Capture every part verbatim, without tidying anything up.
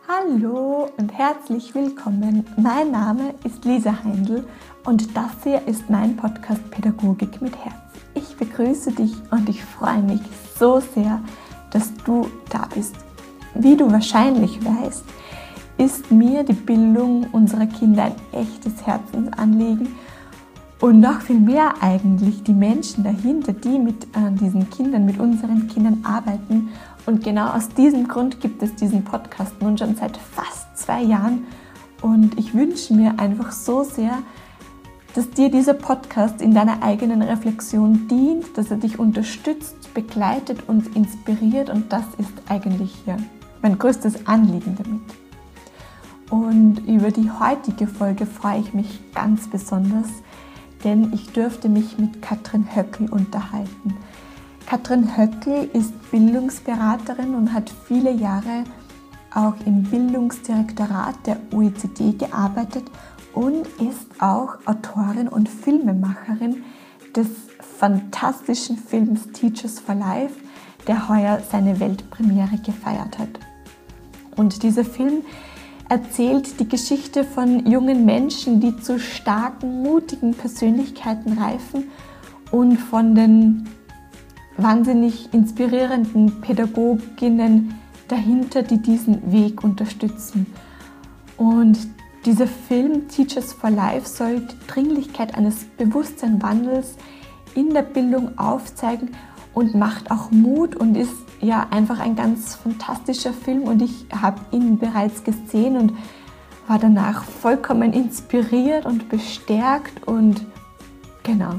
Hallo und herzlich willkommen. Mein Name ist Lisa Heindl und das hier ist mein Podcast Pädagogik mit Herz. Ich begrüße dich und ich freue mich so sehr, dass du da bist. Wie du wahrscheinlich weißt, ist mir die Bildung unserer Kinder ein echtes Herzensanliegen und noch viel mehr eigentlich die Menschen dahinter, die mit äh, diesen Kindern, mit unseren Kindern arbeiten. Und genau aus diesem Grund gibt es diesen Podcast nun schon seit fast zwei Jahren. Und ich wünsche mir einfach so sehr, dass dir dieser Podcast in deiner eigenen Reflexion dient, dass er dich unterstützt, begleitet und inspiriert. Und das ist eigentlich hier mein größtes Anliegen damit. Und über die heutige Folge freue ich mich ganz besonders, denn ich durfte mich mit Katrin Höckel unterhalten. Katrin Höckel ist Bildungsberaterin und hat viele Jahre auch im Bildungsdirektorat der O E C D gearbeitet und ist auch Autorin und Filmemacherin des fantastischen Films Teachers for Life, der heuer seine Weltpremiere gefeiert hat. Und dieser Film erzählt die Geschichte von jungen Menschen, die zu starken, mutigen Persönlichkeiten reifen und von den wahnsinnig inspirierenden Pädagoginnen dahinter, die diesen Weg unterstützen. Und dieser Film Teachers for Life soll die Dringlichkeit eines Bewusstseinswandels in der Bildung aufzeigen und macht auch Mut und ist ja einfach ein ganz fantastischer Film. Und ich habe ihn bereits gesehen und war danach vollkommen inspiriert und bestärkt und genau.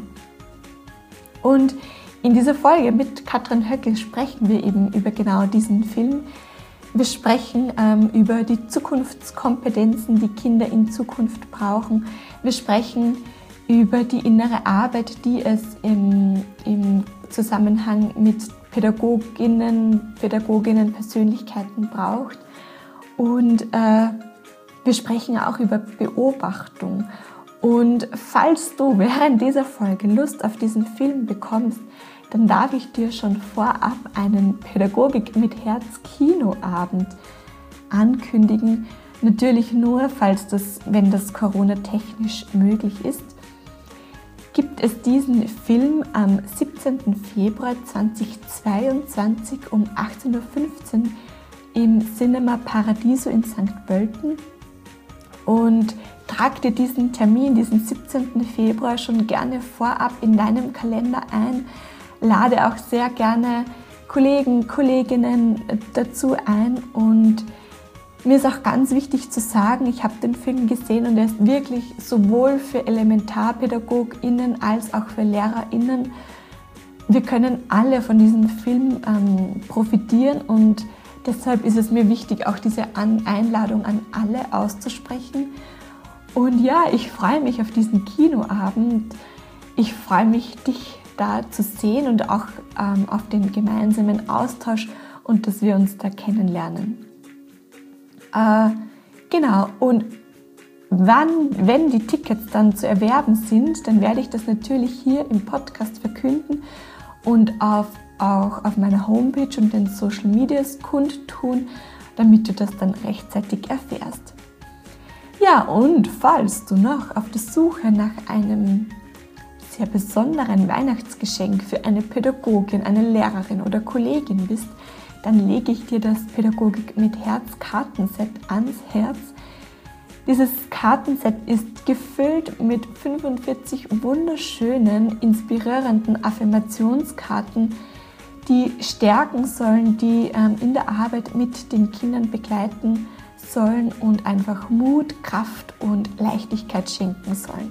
Und in dieser Folge mit Katrin Höckel sprechen wir eben über genau diesen Film. Wir sprechen ähm, über die Zukunftskompetenzen, die Kinder in Zukunft brauchen. Wir sprechen über die innere Arbeit, die es im, im Zusammenhang mit Pädagoginnen, Pädagoginnen, Persönlichkeiten braucht. Und äh, wir sprechen auch über Beobachtung. Und falls du während dieser Folge Lust auf diesen Film bekommst, dann darf ich dir schon vorab einen Pädagogik mit Herz Kinoabend ankündigen. Natürlich nur, falls das, wenn das Corona-technisch möglich ist, gibt es diesen Film am siebzehnten Februar zweitausendzweiundzwanzig um achtzehn Uhr fünfzehn im Cinema Paradiso in Sankt Pölten. Und trag dir diesen Termin, diesen siebzehnten Februar schon gerne vorab in deinem Kalender ein. Lade auch sehr gerne Kollegen, Kolleginnen dazu ein. Und mir ist auch ganz wichtig zu sagen, ich habe den Film gesehen und er ist wirklich sowohl für ElementarpädagogInnen als auch für LehrerInnen. Wir können alle von diesem Film ähm, profitieren und deshalb ist es mir wichtig, auch diese An- Einladung an alle auszusprechen. Und ja, ich freue mich auf diesen Kinoabend. Ich freue mich, dich da zu sehen und auch ähm, auf den gemeinsamen Austausch und dass wir uns da kennenlernen. Äh, genau, und wann, wenn die Tickets dann zu erwerben sind, dann werde ich das natürlich hier im Podcast verkünden und auf, auch auf meiner Homepage und den Social Medias kundtun, damit du das dann rechtzeitig erfährst. Ja, und falls du noch auf der Suche nach einem sehr besonderen Weihnachtsgeschenk für eine Pädagogin, eine Lehrerin oder Kollegin bist, dann lege ich dir das Pädagogik mit Herz Kartenset ans Herz. Dieses Kartenset ist gefüllt mit fünfundvierzig wunderschönen, inspirierenden Affirmationskarten, die stärken sollen, die ähm, in der Arbeit mit den Kindern begleiten sollen und einfach Mut, Kraft und Leichtigkeit schenken sollen.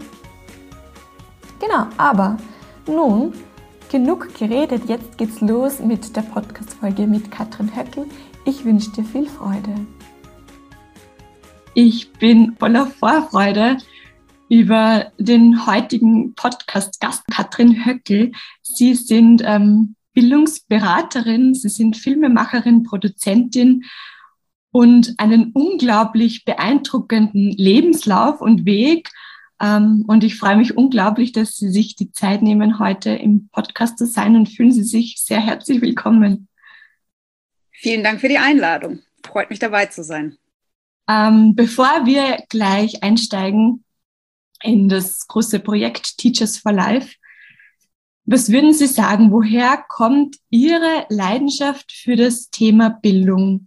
Genau, aber nun genug geredet, jetzt geht's los mit der Podcast-Folge mit Katrin Höckel. Ich wünsche dir viel Freude. Ich bin voller Vorfreude über den heutigen Podcast-Gast Katrin Höckel. Sie sind ähm, Bildungsberaterin, Sie sind Filmemacherin, Produzentin und einen unglaublich beeindruckenden Lebenslauf und Weg. Und ich freue mich unglaublich, dass Sie sich die Zeit nehmen, heute im Podcast zu sein und fühlen Sie sich sehr herzlich willkommen. Vielen Dank für die Einladung. Freut mich, dabei zu sein. Ähm, bevor wir gleich einsteigen in das große Projekt Teachers for Life, was würden Sie sagen, woher kommt Ihre Leidenschaft für das Thema Bildung?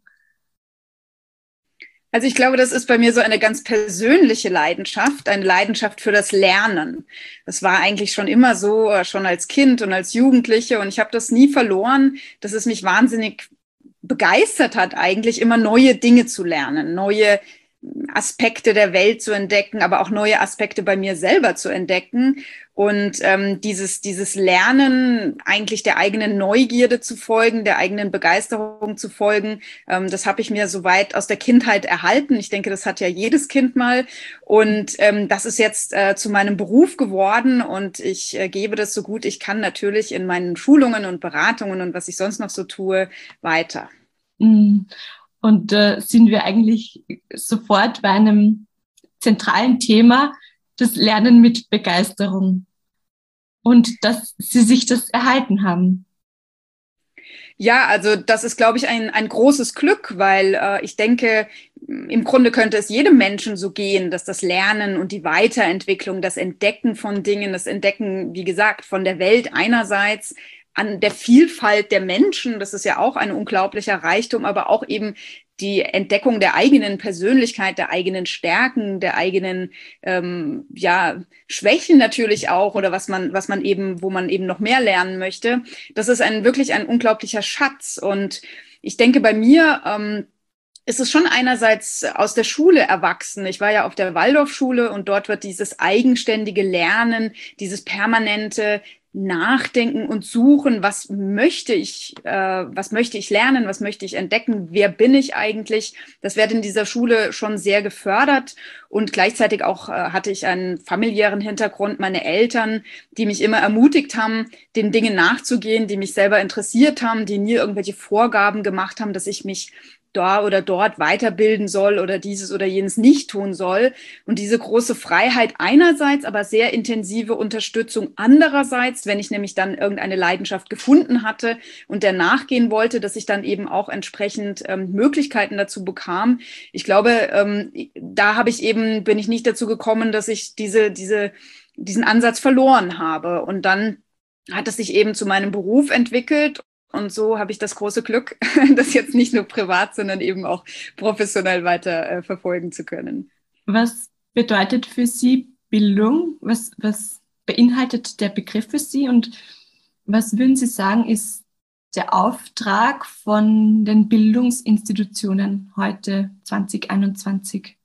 Also ich glaube, das ist bei mir so eine ganz persönliche Leidenschaft, eine Leidenschaft für das Lernen. Das war eigentlich schon immer so, schon als Kind und als Jugendliche. Und ich habe das nie verloren, dass es mich wahnsinnig begeistert hat, eigentlich immer neue Dinge zu lernen, neue Aspekte der Welt zu entdecken, aber auch neue Aspekte bei mir selber zu entdecken. Und ähm, dieses, dieses Lernen, eigentlich der eigenen Neugierde zu folgen, der eigenen Begeisterung zu folgen, ähm, das habe ich mir soweit aus der Kindheit erhalten. Ich denke, das hat ja jedes Kind mal. Und ähm, das ist jetzt äh, zu meinem Beruf geworden und ich äh, gebe das so gut ich kann natürlich in meinen Schulungen und Beratungen und was ich sonst noch so tue, weiter. Und äh, sind wir eigentlich sofort bei einem zentralen Thema, das Lernen mit Begeisterung. Und dass Sie sich das erhalten haben. Ja, also das ist, glaube ich, ein, ein großes Glück, weil äh, ich denke, im Grunde könnte es jedem Menschen so gehen, dass das Lernen und die Weiterentwicklung, das Entdecken von Dingen, das Entdecken, wie gesagt, von der Welt einerseits, an der Vielfalt der Menschen, das ist ja auch ein unglaublicher Reichtum, aber auch eben die Entdeckung der eigenen Persönlichkeit, der eigenen Stärken, der eigenen ähm, ja, Schwächen natürlich auch oder was man, was man eben, wo man eben noch mehr lernen möchte. Das ist ein wirklich ein unglaublicher Schatz. Und ich denke, bei mir ähm, ist es schon einerseits aus der Schule erwachsen. Ich war ja auf der Waldorfschule und dort wird dieses eigenständige Lernen, dieses permanente Nachdenken und suchen, was möchte ich, äh, was möchte ich lernen, was möchte ich entdecken, wer bin ich eigentlich? Das wird in dieser Schule schon sehr gefördert und gleichzeitig auch äh, hatte ich einen familiären Hintergrund, meine Eltern, die mich immer ermutigt haben, den Dingen nachzugehen, die mich selber interessiert haben, die nie irgendwelche Vorgaben gemacht haben, dass ich mich da oder dort weiterbilden soll oder dieses oder jenes nicht tun soll. Und diese große Freiheit einerseits, aber sehr intensive Unterstützung andererseits, wenn ich nämlich dann irgendeine Leidenschaft gefunden hatte und der nachgehen wollte, dass ich dann eben auch entsprechend ähm, Möglichkeiten dazu bekam. Ich glaube, ähm, da habe ich eben, bin ich nicht dazu gekommen, dass ich diese, diese, diesen Ansatz verloren habe. Und dann hat es sich eben zu meinem Beruf entwickelt. Und so habe ich das große Glück, das jetzt nicht nur privat, sondern eben auch professionell weiter äh, verfolgen zu können. Was bedeutet für Sie Bildung? Was, was beinhaltet der Begriff für Sie? Und was würden Sie sagen, ist der Auftrag von den Bildungsinstitutionen heute zwanzig einundzwanzig?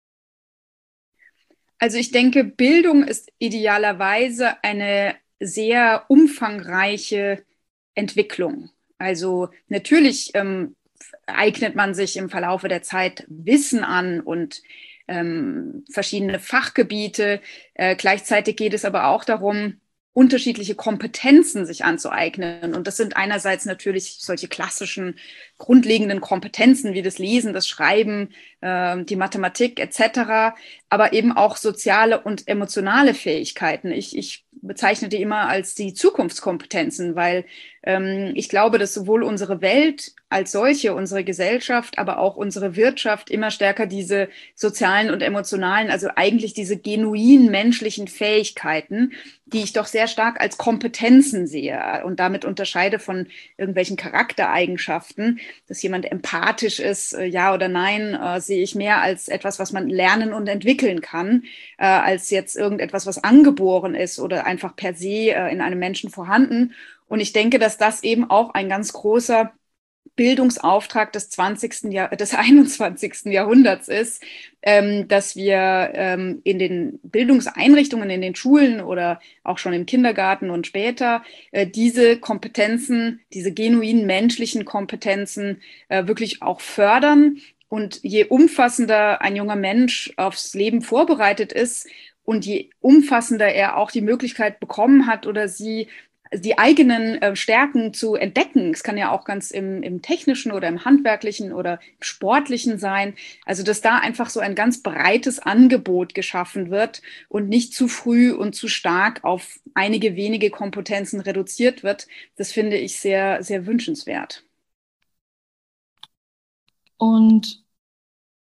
Also ich denke, Bildung ist idealerweise eine sehr umfangreiche Entwicklung. Also natürlich ähm, eignet man sich im Verlaufe der Zeit Wissen an und ähm, verschiedene Fachgebiete. Äh, gleichzeitig geht es aber auch darum, unterschiedliche Kompetenzen sich anzueignen. Und das sind einerseits natürlich solche klassischen grundlegenden Kompetenzen wie das Lesen, das Schreiben, äh, die Mathematik et cetera, aber eben auch soziale und emotionale Fähigkeiten. Ich, ich bezeichne die immer als die Zukunftskompetenzen, weil ähm, ich glaube, dass sowohl unsere Welt als solche, unsere Gesellschaft, aber auch unsere Wirtschaft immer stärker diese sozialen und emotionalen, also eigentlich diese genuin menschlichen Fähigkeiten, die ich doch sehr stark als Kompetenzen sehe und damit unterscheide von irgendwelchen Charaktereigenschaften, dass jemand empathisch ist, äh, ja oder nein, äh, sehe ich mehr als etwas, was man lernen und entwickeln kann, äh, als jetzt irgendetwas, was angeboren ist oder einfach per se äh, in einem Menschen vorhanden. Und ich denke, dass das eben auch ein ganz großer Bildungsauftrag des zwanzigsten. Jahr, des einundzwanzigsten. Jahrhunderts ist, ähm, dass wir ähm, in den Bildungseinrichtungen, in den Schulen oder auch schon im Kindergarten und später äh, diese Kompetenzen, diese genuinen menschlichen Kompetenzen äh, wirklich auch fördern. Und je umfassender ein junger Mensch aufs Leben vorbereitet ist und je umfassender er auch die Möglichkeit bekommen hat oder sie die eigenen äh, Stärken zu entdecken. Es kann ja auch ganz im, im technischen oder im handwerklichen oder im sportlichen sein. Also, dass da einfach so ein ganz breites Angebot geschaffen wird und nicht zu früh und zu stark auf einige wenige Kompetenzen reduziert wird. Das finde ich sehr, sehr wünschenswert. Und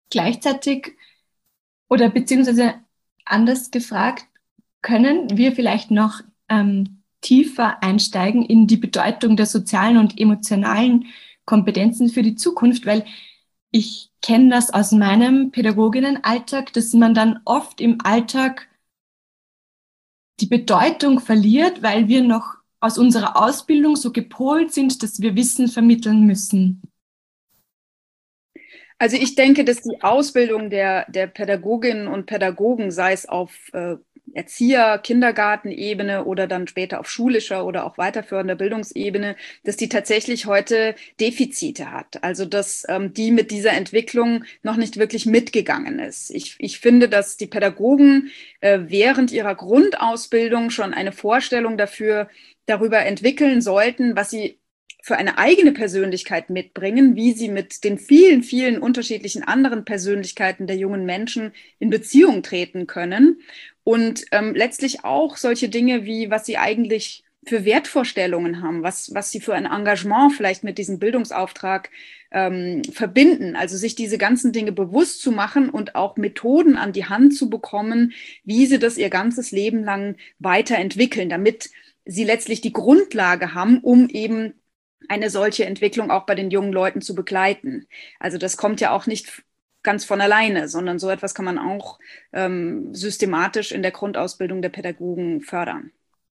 Gleichzeitig oder beziehungsweise anders gefragt, können wir vielleicht noch ähm, tiefer einsteigen in die Bedeutung der sozialen und emotionalen Kompetenzen für die Zukunft, weil ich kenne das aus meinem Pädagoginnenalltag, dass man dann oft im Alltag die Bedeutung verliert, weil wir noch aus unserer Ausbildung so gepolt sind, dass wir Wissen vermitteln müssen. Also ich denke, dass die Ausbildung der, der Pädagoginnen und Pädagogen, sei es auf äh, Erzieher-, Kindergartenebene oder dann später auf schulischer oder auch weiterführender Bildungsebene, dass die tatsächlich heute Defizite hat. Also dass ähm, die mit dieser Entwicklung noch nicht wirklich mitgegangen ist. Ich, ich finde, dass die Pädagogen äh, während ihrer Grundausbildung schon eine Vorstellung dafür darüber entwickeln sollten, was sie für eine eigene Persönlichkeit mitbringen, wie sie mit den vielen, vielen unterschiedlichen anderen Persönlichkeiten der jungen Menschen in Beziehung treten können. Und ähm, letztlich auch solche Dinge wie, was sie eigentlich für Wertvorstellungen haben, was, was sie für ein Engagement vielleicht mit diesem Bildungsauftrag ähm, verbinden. Also sich diese ganzen Dinge bewusst zu machen und auch Methoden an die Hand zu bekommen, wie sie das ihr ganzes Leben lang weiterentwickeln, damit sie letztlich die Grundlage haben, um eben eine solche Entwicklung auch bei den jungen Leuten zu begleiten. Also das kommt ja auch nicht ganz von alleine, sondern so etwas kann man auch ähm, systematisch in der Grundausbildung der Pädagogen fördern.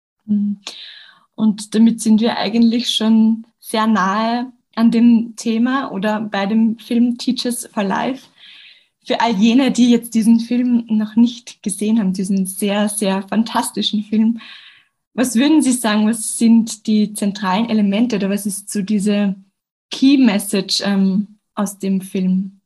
Und damit sind wir eigentlich schon sehr nahe an dem Thema oder bei dem Film Teachers for Life. Für all jene, die jetzt diesen Film noch nicht gesehen haben, diesen sehr, sehr fantastischen Film, was würden Sie sagen, was sind die zentralen Elemente oder was ist so diese Key Message ähm, aus dem Film?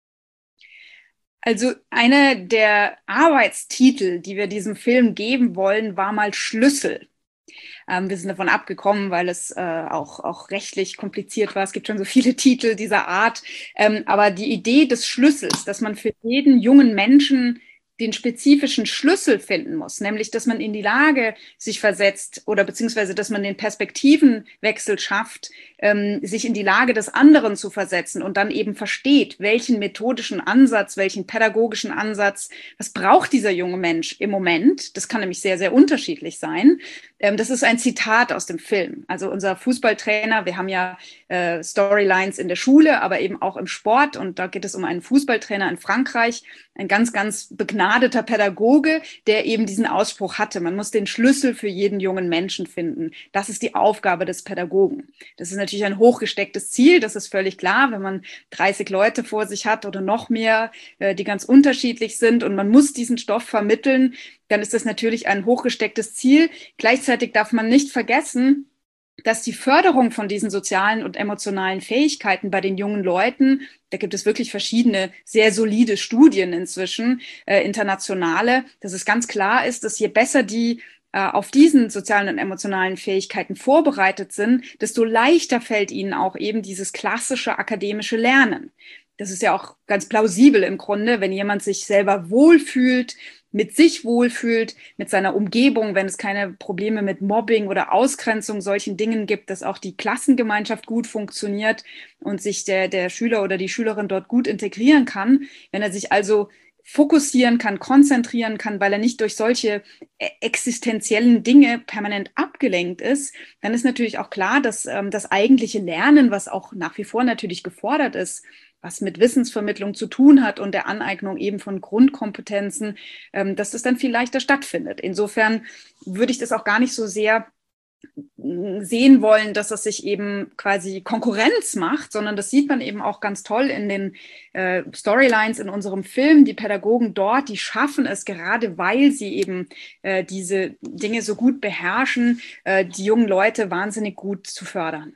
Also einer der Arbeitstitel, die wir diesem Film geben wollen, war mal Schlüssel. Ähm, wir sind davon abgekommen, weil es äh, auch, auch rechtlich kompliziert war. Es gibt schon so viele Titel dieser Art. Ähm, aber die Idee des Schlüssels, dass man für jeden jungen Menschen den spezifischen Schlüssel finden muss, nämlich dass man in die Lage sich versetzt oder beziehungsweise dass man den Perspektivenwechsel schafft, ähm, sich in die Lage des anderen zu versetzen und dann eben versteht, welchen methodischen Ansatz, welchen pädagogischen Ansatz, was braucht dieser junge Mensch im Moment. Das kann nämlich sehr, sehr unterschiedlich sein. Ähm, das ist ein Zitat aus dem Film. Also unser Fußballtrainer, wir haben ja äh, Storylines in der Schule, aber eben auch im Sport und da geht es um einen Fußballtrainer in Frankreich, ein ganz, ganz begnadeter Pädagoge, der eben diesen Ausspruch hatte. Man muss den Schlüssel für jeden jungen Menschen finden. Das ist die Aufgabe des Pädagogen. Das ist natürlich ein hochgestecktes Ziel, das ist völlig klar, wenn man dreißig Leute vor sich hat oder noch mehr, die ganz unterschiedlich sind und man muss diesen Stoff vermitteln, dann ist das natürlich ein hochgestecktes Ziel. Gleichzeitig darf man nicht vergessen, dass die Förderung von diesen sozialen und emotionalen Fähigkeiten bei den jungen Leuten, da gibt es wirklich verschiedene, sehr solide Studien inzwischen, äh, internationale, dass es ganz klar ist, dass je besser die äh, auf diesen sozialen und emotionalen Fähigkeiten vorbereitet sind, desto leichter fällt ihnen auch eben dieses klassische akademische Lernen. Das ist ja auch ganz plausibel im Grunde, wenn jemand sich selber wohlfühlt, mit sich wohlfühlt, mit seiner Umgebung, wenn es keine Probleme mit Mobbing oder Ausgrenzung, solchen Dingen gibt, dass auch die Klassengemeinschaft gut funktioniert und sich der, der Schüler oder die Schülerin dort gut integrieren kann. Wenn er sich also fokussieren kann, konzentrieren kann, weil er nicht durch solche existenziellen Dinge permanent abgelenkt ist, dann ist natürlich auch klar, dass ähm, das eigentliche Lernen, was auch nach wie vor natürlich gefordert ist, was mit Wissensvermittlung zu tun hat und der Aneignung eben von Grundkompetenzen, ähm, dass das dann viel leichter stattfindet. Insofern würde ich das auch gar nicht so sehr sehen wollen, dass das sich eben quasi Konkurrenz macht, sondern das sieht man eben auch ganz toll in den äh, Storylines in unserem Film. Die Pädagogen dort, die schaffen es gerade, weil sie eben äh, diese Dinge so gut beherrschen, äh, die jungen Leute wahnsinnig gut zu fördern.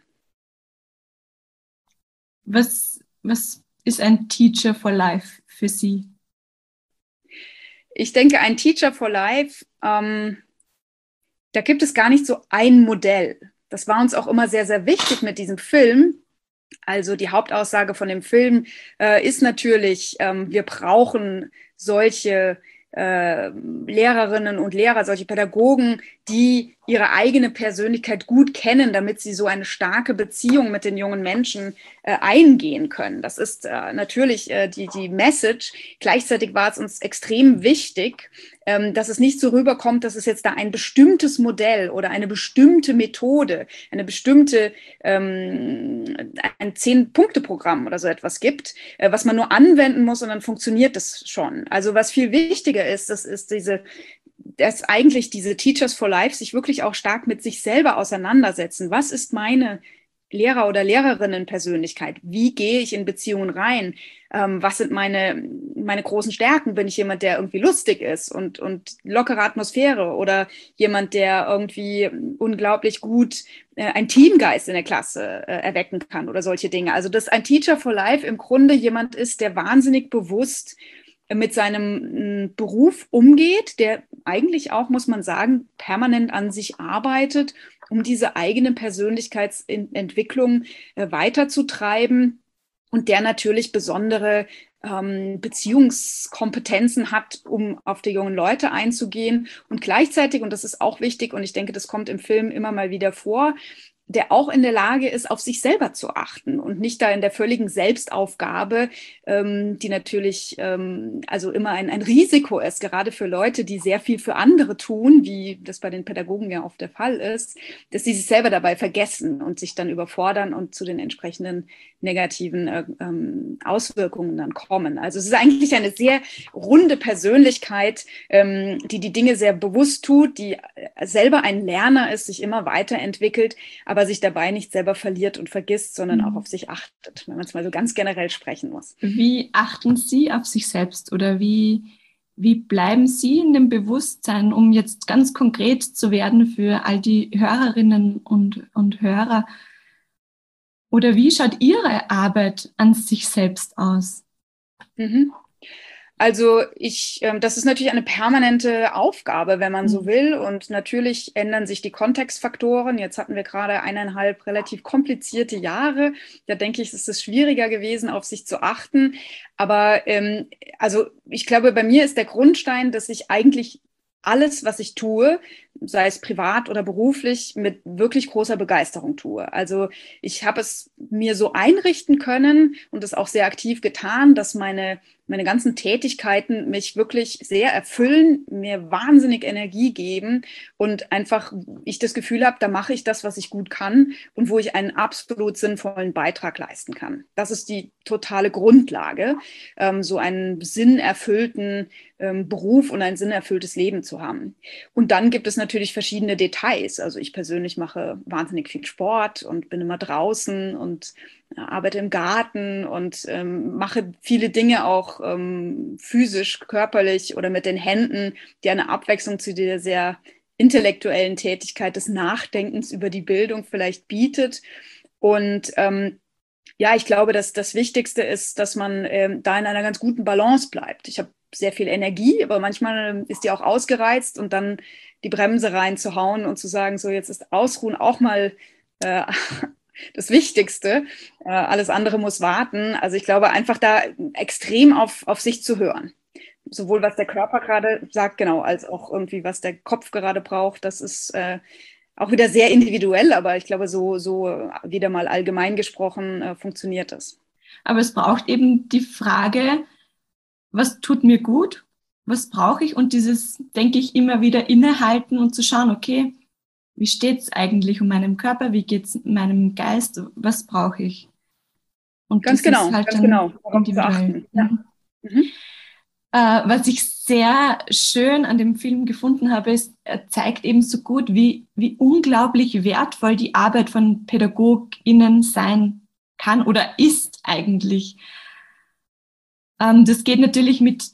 Was, was ist ein Teacher for Life für Sie? Ich denke, ein Teacher for Life, ähm, da gibt es gar nicht so ein Modell. Das war uns auch immer sehr, sehr wichtig mit diesem Film. Also die Hauptaussage von dem Film äh, ist natürlich, ähm, wir brauchen solche äh, Lehrerinnen und Lehrer, solche Pädagogen, die ihre eigene Persönlichkeit gut kennen, damit sie so eine starke Beziehung mit den jungen Menschen äh, eingehen können. Das ist äh, natürlich äh, die, die Message. Gleichzeitig war es uns extrem wichtig, ähm, dass es nicht so rüberkommt, dass es jetzt da ein bestimmtes Modell oder eine bestimmte Methode, eine bestimmte, ähm, ein Zehn-Punkte-Programm oder so etwas gibt, äh, was man nur anwenden muss und dann funktioniert das schon. Also was viel wichtiger ist, das ist diese dass eigentlich diese Teachers for Life sich wirklich auch stark mit sich selber auseinandersetzen. Was ist meine Lehrer- oder Lehrerinnen-Persönlichkeit? Wie gehe ich in Beziehungen rein? Ähm, was sind meine, meine großen Stärken? Bin ich jemand, der irgendwie lustig ist und, und lockere Atmosphäre oder jemand, der irgendwie unglaublich gut äh, einen Teamgeist in der Klasse äh, erwecken kann oder solche Dinge? Also, dass ein Teacher for Life im Grunde jemand ist, der wahnsinnig bewusst mit seinem Beruf umgeht, der eigentlich auch, muss man sagen, permanent an sich arbeitet, um diese eigene Persönlichkeitsentwicklung äh, weiterzutreiben und der natürlich besondere ähm, Beziehungskompetenzen hat, um auf die jungen Leute einzugehen und gleichzeitig, und das ist auch wichtig und ich denke, das kommt im Film immer mal wieder vor, der auch in der Lage ist, auf sich selber zu achten und nicht da in der völligen Selbstaufgabe, ähm, die natürlich ähm, also immer ein, ein Risiko ist, gerade für Leute, die sehr viel für andere tun, wie das bei den Pädagogen ja oft der Fall ist, dass sie sich selber dabei vergessen und sich dann überfordern und zu den entsprechenden negativen äh, ähm, Auswirkungen dann kommen. Also es ist eigentlich eine sehr runde Persönlichkeit, ähm, die die Dinge sehr bewusst tut, die selber ein Lerner ist, sich immer weiterentwickelt, aber sich dabei nicht selber verliert und vergisst, sondern auch auf sich achtet, wenn man es mal so ganz generell sprechen muss. Wie achten Sie auf sich selbst oder wie, wie bleiben Sie in dem Bewusstsein, um jetzt ganz konkret zu werden für all die Hörerinnen und, und Hörer? Oder wie schaut Ihre Arbeit an sich selbst aus? Mhm. Also ich, ähm, das ist natürlich eine permanente Aufgabe, wenn man so will. Und natürlich ändern sich die Kontextfaktoren. Jetzt hatten wir gerade eineinhalb relativ komplizierte Jahre. Da denke ich, ist es schwieriger gewesen, auf sich zu achten. Aber ähm, also ich glaube, bei mir ist der Grundstein, dass ich eigentlich alles, was ich tue, sei es privat oder beruflich, mit wirklich großer Begeisterung tue. Also ich habe es mir so einrichten können und es auch sehr aktiv getan, dass meine meine ganzen Tätigkeiten mich wirklich sehr erfüllen, mir wahnsinnig Energie geben und einfach ich das Gefühl habe, da mache ich das, was ich gut kann und wo ich einen absolut sinnvollen Beitrag leisten kann. Das ist die totale Grundlage, ähm, so einen sinnerfüllten ähm, Beruf und ein sinnerfülltes Leben zu haben. Und dann gibt es natürlich verschiedene Details. Also ich persönlich mache wahnsinnig viel Sport und bin immer draußen und arbeite im Garten und ähm, mache viele Dinge auch ähm, physisch, körperlich oder mit den Händen, die eine Abwechslung zu der sehr intellektuellen Tätigkeit des Nachdenkens über die Bildung vielleicht bietet. Und ähm, ja, ich glaube, dass das Wichtigste ist, dass man ähm, da in einer ganz guten Balance bleibt. Ich habe sehr viel Energie, aber manchmal ist die auch ausgereizt und dann die Bremse reinzuhauen und zu sagen, so jetzt ist Ausruhen auch mal äh, das Wichtigste. Äh, alles andere muss warten. Also ich glaube, einfach da extrem auf, auf sich zu hören. Sowohl was der Körper gerade sagt, genau, als auch irgendwie, was der Kopf gerade braucht. Das ist äh, auch wieder sehr individuell, aber ich glaube, so, so wieder mal allgemein gesprochen äh, funktioniert das. Aber es braucht eben die Frage, was tut mir gut? Was brauche ich? Und dieses, denke ich, immer wieder innehalten und zu schauen, okay, wie steht es eigentlich um meinen Körper? Wie geht es meinem Geist? Was brauche ich? Und ganz das genau, ist halt ganz dann genau, darauf zu individuell. achten. Ja. Mhm. Äh, was ich sehr schön an dem Film gefunden habe, ist, er zeigt eben so gut, wie, wie unglaublich wertvoll die Arbeit von PädagogInnen sein kann oder ist eigentlich. Ähm, das geht natürlich mit,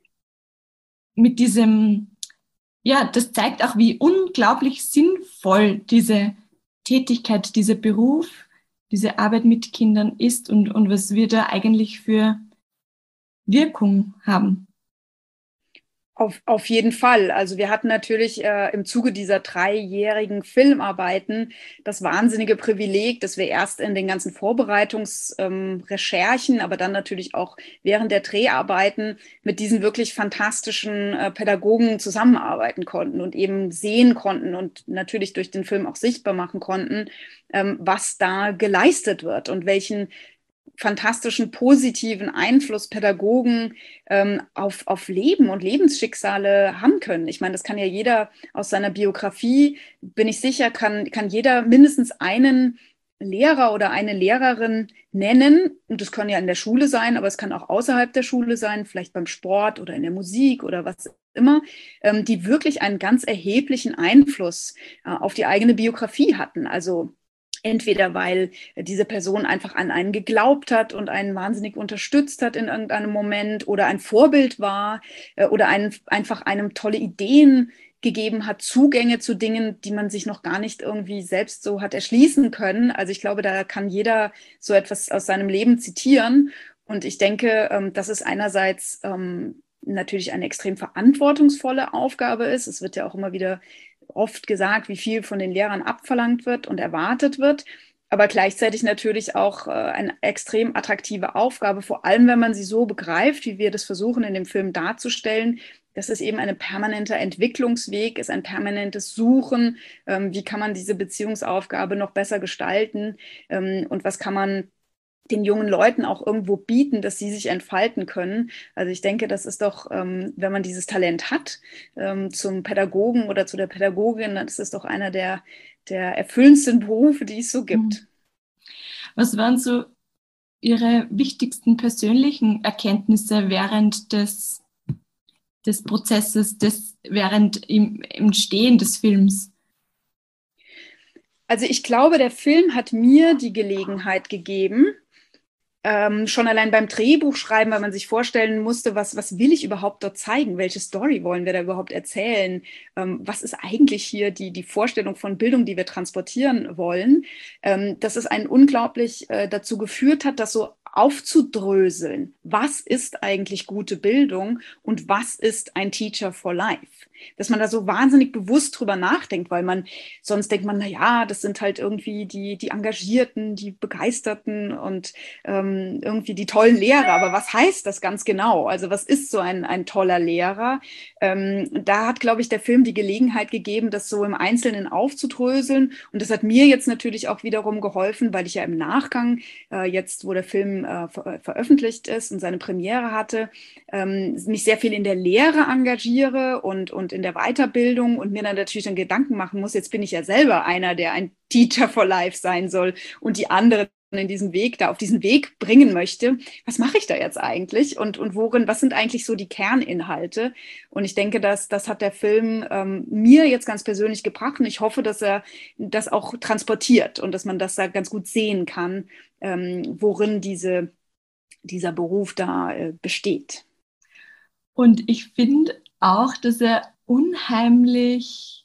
mit diesem, ja, das zeigt auch, wie unglaublich sinnvoll diese Tätigkeit, dieser Beruf, diese Arbeit mit Kindern ist und, und was wir da eigentlich für Wirkung haben. Auf, auf jeden Fall. Also wir hatten natürlich äh, im Zuge dieser dreijährigen Filmarbeiten das wahnsinnige Privileg, dass wir erst in den ganzen Vorbereitungsrecherchen, ähm, aber dann natürlich auch während der Dreharbeiten mit diesen wirklich fantastischen äh, Pädagogen zusammenarbeiten konnten und eben sehen konnten und natürlich durch den Film auch sichtbar machen konnten, ähm, was da geleistet wird und welchen fantastischen positiven Einfluss Pädagogen ähm, auf, auf Leben und Lebensschicksale haben können. Ich meine, das kann ja jeder aus seiner Biografie, bin ich sicher, kann, kann jeder mindestens einen Lehrer oder eine Lehrerin nennen. Und das kann ja in der Schule sein, aber es kann auch außerhalb der Schule sein, vielleicht beim Sport oder in der Musik oder was immer, ähm, die wirklich einen ganz erheblichen Einfluss äh, auf die eigene Biografie hatten. Also entweder weil diese Person einfach an einen geglaubt hat und einen wahnsinnig unterstützt hat in irgendeinem Moment oder ein Vorbild war äh, oder einen, einfach einem tolle Ideen gegeben hat, Zugänge zu Dingen, die man sich noch gar nicht irgendwie selbst so hat erschließen können. Also ich glaube, da kann jeder so etwas aus seinem Leben zitieren. Und ich denke, ähm, dass es einerseits ähm, natürlich eine extrem verantwortungsvolle Aufgabe ist. Es wird ja auch immer wieder oft gesagt, wie viel von den Lehrern abverlangt wird und erwartet wird, aber gleichzeitig natürlich auch äh, eine extrem attraktive Aufgabe, vor allem wenn man sie so begreift, wie wir das versuchen in dem Film darzustellen, dass es eben ein permanenter Entwicklungsweg ist, ein permanentes Suchen, ähm, wie kann man diese Beziehungsaufgabe noch besser gestalten ähm, und was kann man den jungen Leuten auch irgendwo bieten, dass sie sich entfalten können. Also ich denke, das ist doch, ähm, wenn man dieses Talent hat, ähm, zum Pädagogen oder zu der Pädagogin, dann ist es doch einer der, der erfüllendsten Berufe, die es so gibt. Was waren so Ihre wichtigsten persönlichen Erkenntnisse während des, des Prozesses, des, während im Entstehen des Films? Also ich glaube, der Film hat mir die Gelegenheit gegeben, Ähm, schon allein beim Drehbuchschreiben, weil man sich vorstellen musste, was, was will ich überhaupt dort zeigen? Welche Story wollen wir da überhaupt erzählen? Ähm, was ist eigentlich hier die, die Vorstellung von Bildung, die wir transportieren wollen? Ähm, dass es einen unglaublich äh, dazu geführt hat, das so aufzudröseln. Was ist eigentlich gute Bildung und was ist ein Teacher for Life? Dass man da so wahnsinnig bewusst drüber nachdenkt, weil man sonst denkt man, na ja, das sind halt irgendwie die, die Engagierten, die Begeisterten und ähm, irgendwie die tollen Lehrer. Aber was heißt das ganz genau? Also was ist so ein, ein toller Lehrer? Ähm, da hat, glaube ich, der Film die Gelegenheit gegeben, das so im Einzelnen aufzudröseln. Und das hat mir jetzt natürlich auch wiederum geholfen, weil ich ja im Nachgang, äh, jetzt wo der Film äh, ver veröffentlicht ist und seine Premiere hatte, ähm, mich sehr viel in der Lehre engagiere und, und in der Weiterbildung und mir dann natürlich dann Gedanken machen muss, jetzt bin ich ja selber einer, der ein Teacher for Life sein soll und die anderen in diesen Weg, da auf diesen Weg bringen möchte. Was mache ich da jetzt eigentlich? Und, und worin, was sind eigentlich so die Kerninhalte? Und ich denke, dass das hat der Film ähm, mir jetzt ganz persönlich gebracht und ich hoffe, dass er das auch transportiert und dass man das da ganz gut sehen kann, ähm, worin diese, dieser Beruf da äh, besteht. Und ich finde auch, dass er unheimlich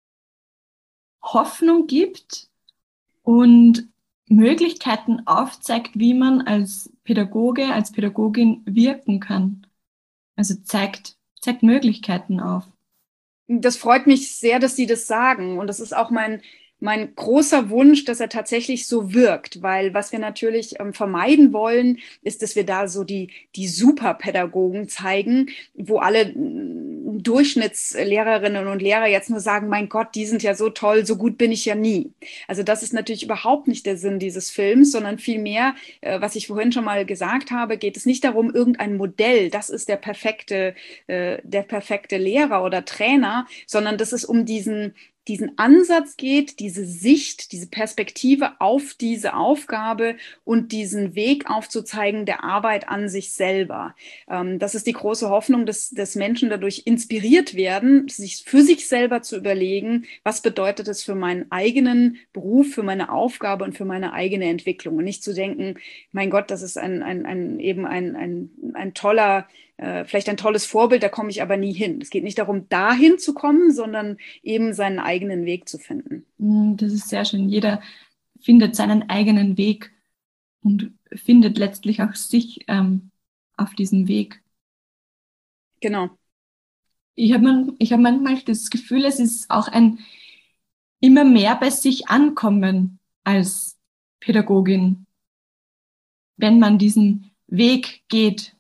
Hoffnung gibt und Möglichkeiten aufzeigt, wie man als Pädagoge, als Pädagogin wirken kann. Also zeigt, zeigt Möglichkeiten auf. Das freut mich sehr, dass Sie das sagen. Und das ist auch mein, mein großer Wunsch, dass er tatsächlich so wirkt. Weil was wir natürlich ähm, vermeiden wollen, ist, dass wir da so die, die Superpädagogen zeigen, wo alle äh, Durchschnittslehrerinnen und Lehrer jetzt nur sagen, mein Gott, die sind ja so toll, so gut bin ich ja nie. Also das ist natürlich überhaupt nicht der Sinn dieses Films, sondern vielmehr, äh, was ich vorhin schon mal gesagt habe, geht es nicht darum, irgendein Modell, das ist der perfekte, äh, der perfekte Lehrer oder Trainer, sondern dass es um diesen, diesen Ansatz geht, diese Sicht, diese Perspektive auf diese Aufgabe und diesen Weg aufzuzeigen der Arbeit an sich selber. Ähm, das ist die große Hoffnung, dass, dass Menschen dadurch inspiriert werden, sich für sich selber zu überlegen, was bedeutet es für meinen eigenen Beruf, für meine Aufgabe und für meine eigene Entwicklung. Und nicht zu denken, mein Gott, das ist ein, ein, ein, eben ein, ein, ein toller vielleicht ein tolles Vorbild, da komme ich aber nie hin. Es geht nicht darum, dahin zu kommen, sondern eben seinen eigenen Weg zu finden. Das ist sehr schön. Jeder findet seinen eigenen Weg und findet letztlich auch sich ähm, auf diesem Weg. Genau. ich habe man, ich hab manchmal das Gefühl, es ist auch ein immer mehr bei sich ankommen als Pädagogin, wenn man diesen Weg geht.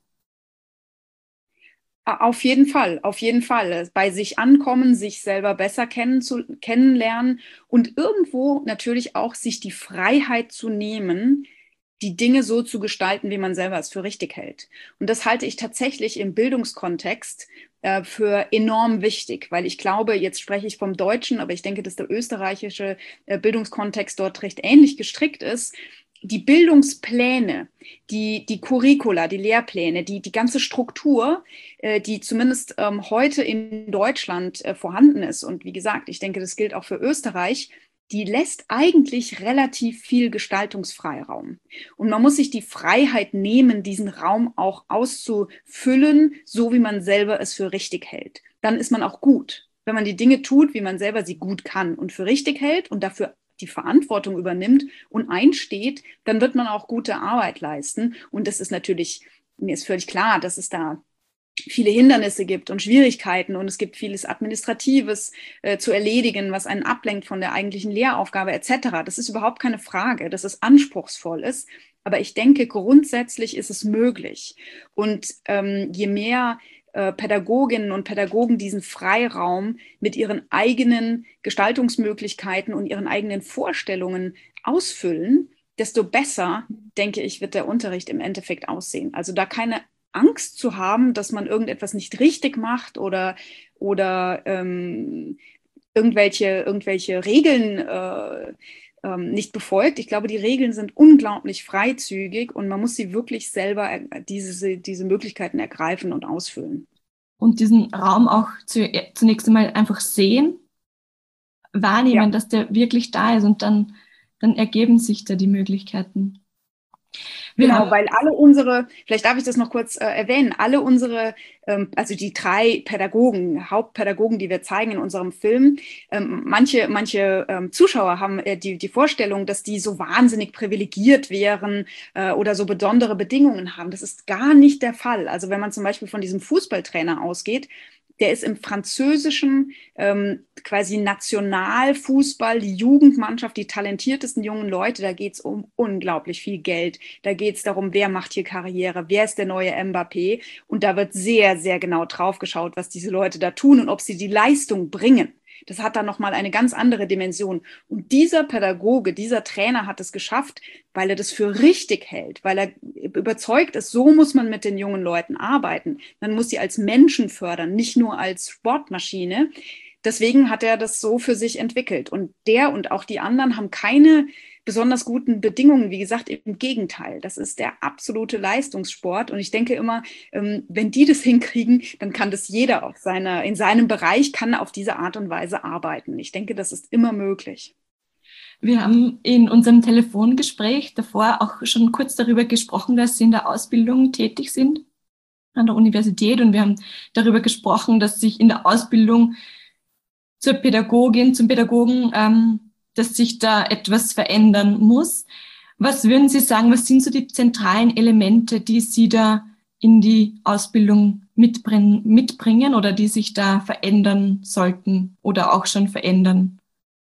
Auf jeden Fall, auf jeden Fall. Bei sich ankommen, sich selber besser kennen zu, kennenlernen und irgendwo natürlich auch sich die Freiheit zu nehmen, die Dinge so zu gestalten, wie man selber es für richtig hält. Und das halte ich tatsächlich im Bildungskontext äh, für enorm wichtig, weil ich glaube, jetzt spreche ich vom Deutschen, aber ich denke, dass der österreichische äh, Bildungskontext dort recht ähnlich gestrickt ist. Die Bildungspläne, die, die Curricula, die Lehrpläne, die, die ganze Struktur, äh, die zumindest ähm, heute in Deutschland äh, vorhanden ist. Und wie gesagt, ich denke, das gilt auch für Österreich, die lässt eigentlich relativ viel Gestaltungsfreiraum. Und man muss sich die Freiheit nehmen, diesen Raum auch auszufüllen, so wie man selber es für richtig hält. Dann ist man auch gut. Wenn man die Dinge tut, wie man selber sie gut kann und für richtig hält und dafür die Verantwortung übernimmt und einsteht, dann wird man auch gute Arbeit leisten. Und das ist natürlich, mir ist völlig klar, dass es da viele Hindernisse gibt und Schwierigkeiten und es gibt vieles Administratives äh, zu erledigen, was einen ablenkt von der eigentlichen Lehraufgabe et cetera. Das ist überhaupt keine Frage, dass es anspruchsvoll ist. Aber ich denke, grundsätzlich ist es möglich. Und ähm, je mehr äh, Pädagoginnen und Pädagogen diesen Freiraum mit ihren eigenen Gestaltungsmöglichkeiten und ihren eigenen Vorstellungen ausfüllen, desto besser, denke ich, wird der Unterricht im Endeffekt aussehen. Also da keine Angst zu haben, dass man irgendetwas nicht richtig macht oder, oder ähm, irgendwelche, irgendwelche Regeln äh, ähm, nicht befolgt. Ich glaube, die Regeln sind unglaublich freizügig und man muss sie wirklich selber diese, diese Möglichkeiten ergreifen und ausfüllen. Und diesen Raum auch zu, zunächst einmal einfach sehen, wahrnehmen, ja, dass der wirklich da ist und dann, dann ergeben sich da die Möglichkeiten. Wir genau, weil alle unsere, vielleicht darf ich das noch kurz äh, erwähnen, alle unsere, ähm, also die drei Pädagogen, Hauptpädagogen, die wir zeigen in unserem Film, ähm, manche, manche ähm, Zuschauer haben äh, die, die Vorstellung, dass die so wahnsinnig privilegiert wären äh, oder so besondere Bedingungen haben. Das ist gar nicht der Fall. Also wenn man zum Beispiel von diesem Fußballtrainer ausgeht, der ist im französischen ähm, quasi Nationalfußball, die Jugendmannschaft, die talentiertesten jungen Leute, da geht es um unglaublich viel Geld. Da geht es darum, wer macht hier Karriere, wer ist der neue Mbappé. Und da wird sehr, sehr genau drauf geschaut, was diese Leute da tun und ob sie die Leistung bringen. Das hat dann nochmal eine ganz andere Dimension. Und dieser Pädagoge, dieser Trainer hat es geschafft, weil er das für richtig hält, weil er überzeugt ist, so muss man mit den jungen Leuten arbeiten. Man muss sie als Menschen fördern, nicht nur als Sportmaschine. Deswegen hat er das so für sich entwickelt. Und der und auch die anderen haben keine besonders guten Bedingungen. Wie gesagt, im Gegenteil. Das ist der absolute Leistungssport. Und ich denke immer, wenn die das hinkriegen, dann kann das jeder auf seiner, in seinem Bereich kann auf diese Art und Weise arbeiten. Ich denke, das ist immer möglich. Wir haben in unserem Telefongespräch davor auch schon kurz darüber gesprochen, dass Sie in der Ausbildung tätig sind an der Universität. Und wir haben darüber gesprochen, dass sich in der Ausbildung zur Pädagogin, zum Pädagogen, ähm, dass sich da etwas verändern muss. Was würden Sie sagen, was sind so die zentralen Elemente, die Sie da in die Ausbildung mitbringen, mitbringen oder die sich da verändern sollten oder auch schon verändern?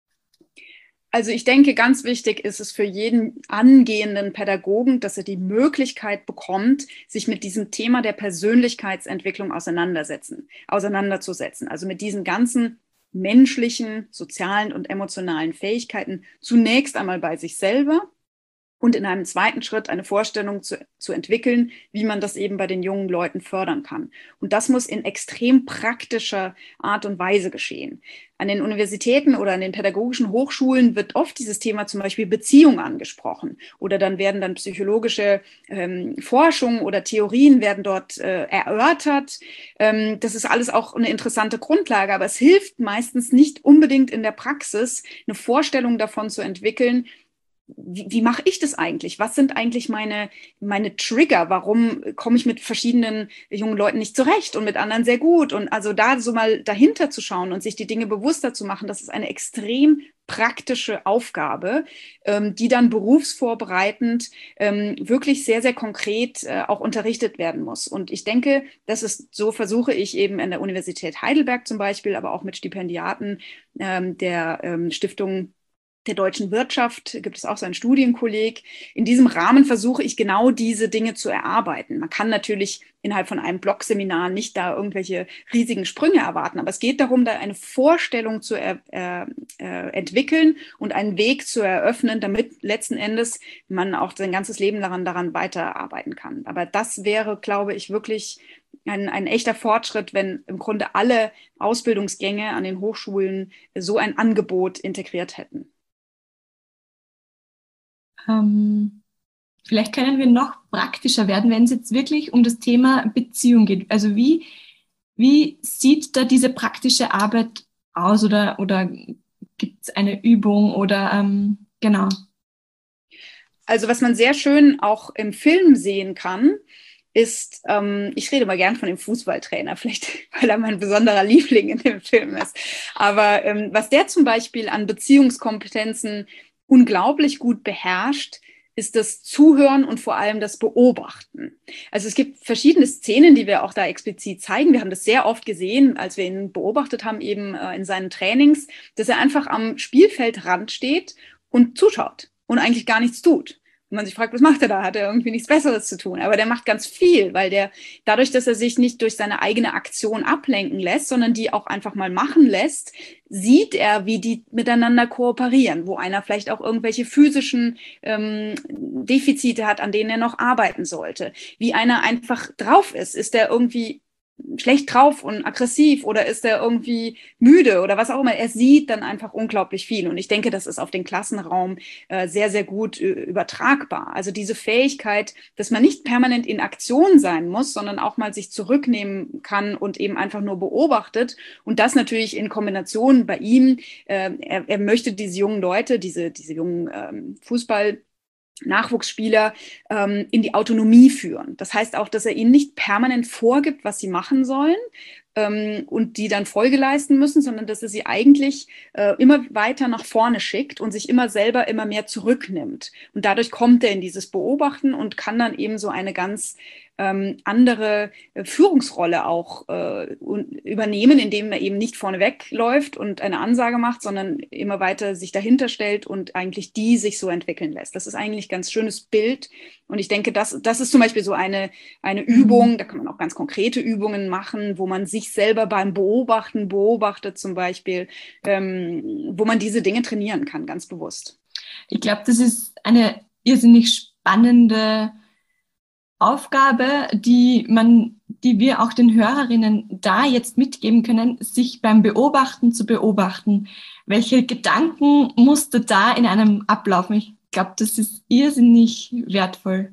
Also ich denke, ganz wichtig ist es für jeden angehenden Pädagogen, dass er die Möglichkeit bekommt, sich mit diesem Thema der Persönlichkeitsentwicklung auseinandersetzen, auseinanderzusetzen. Also mit diesen ganzen menschlichen, sozialen und emotionalen Fähigkeiten zunächst einmal bei sich selber und in einem zweiten Schritt eine Vorstellung zu, zu entwickeln, wie man das eben bei den jungen Leuten fördern kann. Und das muss in extrem praktischer Art und Weise geschehen. An den Universitäten oder an den pädagogischen Hochschulen wird oft dieses Thema zum Beispiel Beziehung angesprochen oder dann werden dann psychologische ähm, Forschung oder Theorien werden dort äh, erörtert. Ähm, das ist alles auch eine interessante Grundlage, aber es hilft meistens nicht unbedingt in der Praxis, eine Vorstellung davon zu entwickeln, wie, wie mache ich das eigentlich? Was sind eigentlich meine, meine Trigger? Warum komme ich mit verschiedenen jungen Leuten nicht zurecht und mit anderen sehr gut? Und also da so mal dahinter zu schauen und sich die Dinge bewusster zu machen, das ist eine extrem praktische Aufgabe, ähm, die dann berufsvorbereitend ähm, wirklich sehr, sehr konkret äh, auch unterrichtet werden muss. Und ich denke, das ist, so versuche ich eben an der Universität Heidelberg zum Beispiel, aber auch mit Stipendiaten ähm, der ähm, Stiftung der deutschen Wirtschaft, gibt es auch so einen Studienkolleg. In diesem Rahmen versuche ich genau diese Dinge zu erarbeiten. Man kann natürlich innerhalb von einem Blogseminar nicht da irgendwelche riesigen Sprünge erwarten, aber es geht darum, da eine Vorstellung zu er, äh, äh, entwickeln und einen Weg zu eröffnen, damit letzten Endes man auch sein ganzes Leben daran, daran weiterarbeiten kann. Aber das wäre, glaube ich, wirklich ein, ein echter Fortschritt, wenn im Grunde alle Ausbildungsgänge an den Hochschulen so ein Angebot integriert hätten. Ähm, vielleicht können wir noch praktischer werden, wenn es jetzt wirklich um das Thema Beziehung geht. Also wie, wie sieht da diese praktische Arbeit aus oder, oder gibt es eine Übung oder ähm, genau? Also was man sehr schön auch im Film sehen kann, ist, ähm, ich rede mal gern von dem Fußballtrainer, vielleicht weil er mein besonderer Liebling in dem Film ist. Aber ähm, was der zum Beispiel an Beziehungskompetenzen unglaublich gut beherrscht, ist das Zuhören und vor allem das Beobachten. Also es gibt verschiedene Szenen, die wir auch da explizit zeigen. Wir haben das sehr oft gesehen, als wir ihn beobachtet haben, eben äh, in seinen Trainings, dass er einfach am Spielfeldrand steht und zuschaut und eigentlich gar nichts tut. Und man sich fragt, was macht er da? Hat er irgendwie nichts Besseres zu tun? Aber der macht ganz viel, weil der dadurch, dass er sich nicht durch seine eigene Aktion ablenken lässt, sondern die auch einfach mal machen lässt, sieht er, wie die miteinander kooperieren, wo einer vielleicht auch irgendwelche physischen ähm, Defizite hat, an denen er noch arbeiten sollte. Wie einer einfach drauf ist. Ist der irgendwie schlecht drauf und aggressiv oder ist er irgendwie müde oder was auch immer. Er sieht dann einfach unglaublich viel. Und ich denke, das ist auf den Klassenraum äh, sehr, sehr gut äh, übertragbar. Also diese Fähigkeit, dass man nicht permanent in Aktion sein muss, sondern auch mal sich zurücknehmen kann und eben einfach nur beobachtet. Und das natürlich in Kombination bei ihm. Äh, er, er möchte diese jungen Leute, diese, diese jungen ähm, Fußball- Nachwuchsspieler ähm, in die Autonomie führen. Das heißt auch, dass er ihnen nicht permanent vorgibt, was sie machen sollen ähm, und die dann Folge leisten müssen, sondern dass er sie eigentlich äh, immer weiter nach vorne schickt und sich immer selber immer mehr zurücknimmt. Und dadurch kommt er in dieses Beobachten und kann dann eben so eine ganz ähm, andere äh, Führungsrolle auch äh, übernehmen, indem er eben nicht vorneweg läuft und eine Ansage macht, sondern immer weiter sich dahinter stellt und eigentlich die sich so entwickeln lässt. Das ist eigentlich ein ganz schönes Bild. Und ich denke, das, das ist zum Beispiel so eine, eine Übung, da kann man auch ganz konkrete Übungen machen, wo man sich selber beim Beobachten beobachtet zum Beispiel, ähm, wo man diese Dinge trainieren kann, ganz bewusst. Ich glaube, das ist eine irrsinnig spannende Aufgabe, die man, die wir auch den Hörerinnen da jetzt mitgeben können, sich beim Beobachten zu beobachten. Welche Gedankenmuster da in einem ablaufen? Ich glaube, das ist irrsinnig wertvoll.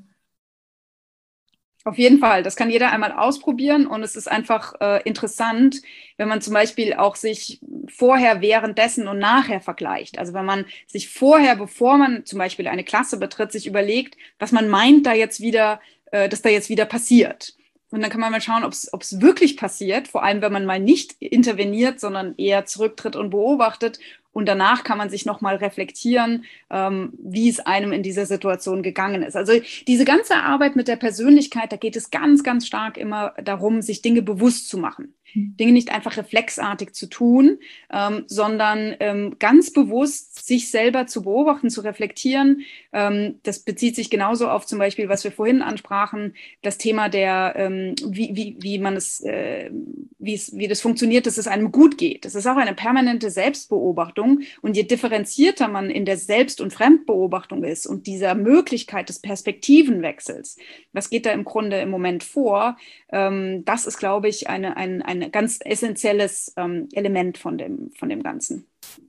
Auf jeden Fall, das kann jeder einmal ausprobieren und es ist einfach äh, interessant, wenn man zum Beispiel auch sich vorher, währenddessen und nachher vergleicht. Also wenn man sich vorher, bevor man zum Beispiel eine Klasse betritt, sich überlegt, was man meint, da jetzt wieder, äh, dass da jetzt wieder passiert. Und dann kann man mal schauen, ob es wirklich passiert, vor allem wenn man mal nicht interveniert, sondern eher zurücktritt und beobachtet. Und danach kann man sich nochmal reflektieren, ähm, wie es einem in dieser Situation gegangen ist. Also diese ganze Arbeit mit der Persönlichkeit, da geht es ganz, ganz stark immer darum, sich Dinge bewusst zu machen. Dinge nicht einfach reflexartig zu tun, ähm, sondern ähm, ganz bewusst sich selber zu beobachten, zu reflektieren. Ähm, das bezieht sich genauso auf zum Beispiel, was wir vorhin ansprachen, das Thema der, ähm, wie, wie, wie man es, äh, wie es, wie das funktioniert, dass es einem gut geht. Das ist auch eine permanente Selbstbeobachtung. Und je differenzierter man in der Selbst- und Fremdbeobachtung ist und dieser Möglichkeit des Perspektivenwechsels, was geht da im Grunde im Moment vor, ähm, das ist, glaube ich, eine, eine, eine ganz essentielles ähm, Element von dem, von dem Ganzen.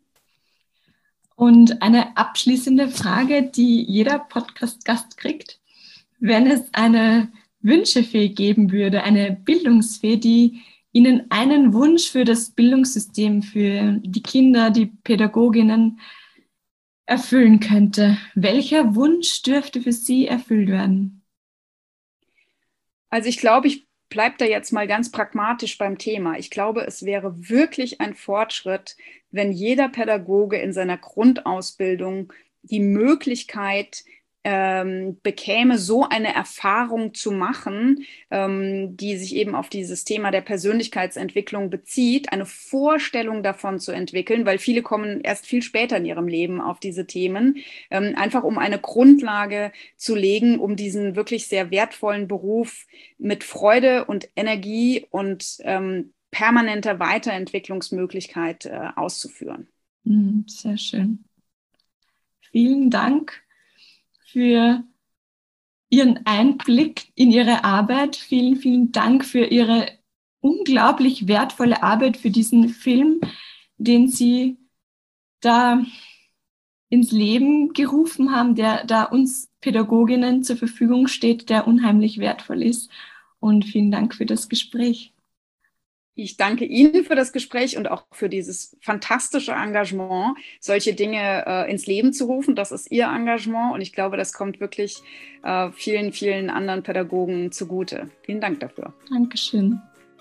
Und eine abschließende Frage, die jeder Podcast-Gast kriegt. Wenn es eine Wünschefee geben würde, eine Bildungsfee, die Ihnen einen Wunsch für das Bildungssystem, für die Kinder, die Pädagoginnen erfüllen könnte, welcher Wunsch dürfte für Sie erfüllt werden? Also ich glaube, ich bleibe da jetzt mal ganz pragmatisch beim Thema. Ich glaube, es wäre wirklich ein Fortschritt, wenn jeder Pädagoge in seiner Grundausbildung die Möglichkeit ähm, bekäme, so eine Erfahrung zu machen, ähm, die sich eben auf dieses Thema der Persönlichkeitsentwicklung bezieht, eine Vorstellung davon zu entwickeln, weil viele kommen erst viel später in ihrem Leben auf diese Themen, ähm, einfach um eine Grundlage zu legen, um diesen wirklich sehr wertvollen Beruf mit Freude und Energie und ähm, permanenter Weiterentwicklungsmöglichkeit äh, auszuführen. Sehr schön. Vielen Dank für Ihren Einblick in Ihre Arbeit. Vielen, vielen Dank für Ihre unglaublich wertvolle Arbeit, für diesen Film, den Sie da ins Leben gerufen haben, der da uns Pädagoginnen zur Verfügung steht, der unheimlich wertvoll ist. Und vielen Dank für das Gespräch. Ich danke Ihnen für das Gespräch und auch für dieses fantastische Engagement, solche Dinge äh, ins Leben zu rufen. Das ist Ihr Engagement und ich glaube, das kommt wirklich äh, vielen, vielen anderen Pädagogen zugute. Vielen Dank dafür. Dankeschön.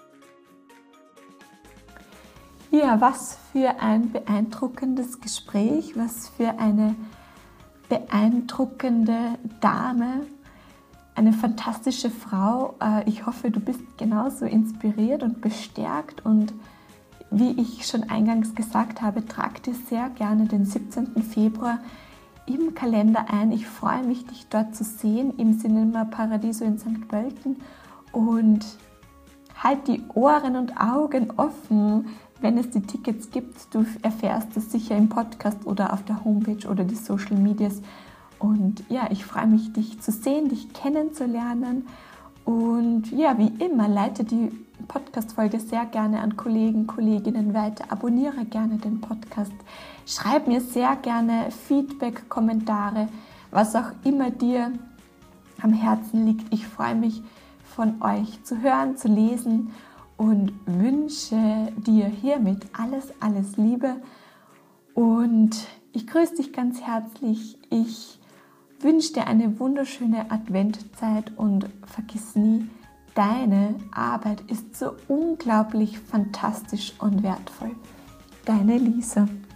Ja, was für ein beeindruckendes Gespräch, was für eine beeindruckende Dame. Eine fantastische Frau. Ich hoffe, du bist genauso inspiriert und bestärkt. Und wie ich schon eingangs gesagt habe, trag dir sehr gerne den siebzehnten Februar im Kalender ein. Ich freue mich, dich dort zu sehen im Cinema Paradiso in Sankt Pölten. Und halt die Ohren und Augen offen, wenn es die Tickets gibt. Du erfährst es sicher im Podcast oder auf der Homepage oder die Social Medias. Und ja, ich freue mich, dich zu sehen, dich kennenzulernen. Und ja, wie immer, leite die Podcast-Folge sehr gerne an Kollegen, Kolleginnen weiter. Abonniere gerne den Podcast. Schreib mir sehr gerne Feedback, Kommentare, was auch immer dir am Herzen liegt. Ich freue mich, von euch zu hören, zu lesen und wünsche dir hiermit alles, alles Liebe. Und ich grüße dich ganz herzlich. Ich wünsche dir eine wunderschöne Adventzeit und vergiss nie, deine Arbeit ist so unglaublich fantastisch und wertvoll. Deine Lisa.